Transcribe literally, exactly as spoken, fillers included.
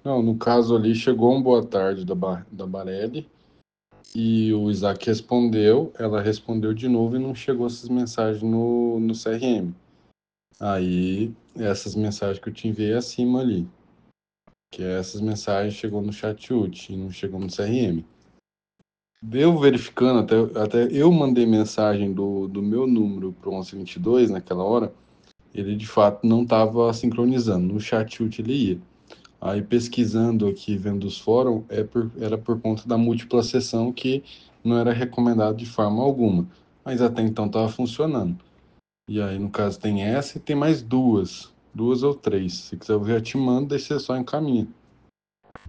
Não, no caso ali chegou um boa tarde da, Ba- da Barelli e o Isaac respondeu, ela respondeu de novo e não chegou essas mensagens no, no C R M. Aí, essas mensagens que eu te enviei acima ali, que é essas mensagens chegou no chat U T e não chegou no C R M. Eu verificando, até, até eu mandei mensagem do, do meu número para o onze vinte e dois naquela hora, ele de fato não estava sincronizando. No chat U T ele ia. Aí pesquisando aqui, vendo os fóruns, é por, era por conta da múltipla sessão que não era recomendado de forma alguma. Mas até então estava funcionando. E aí, no caso, tem essa e tem mais duas. Duas ou três. Se quiser, eu já te mando, daí você só encaminha.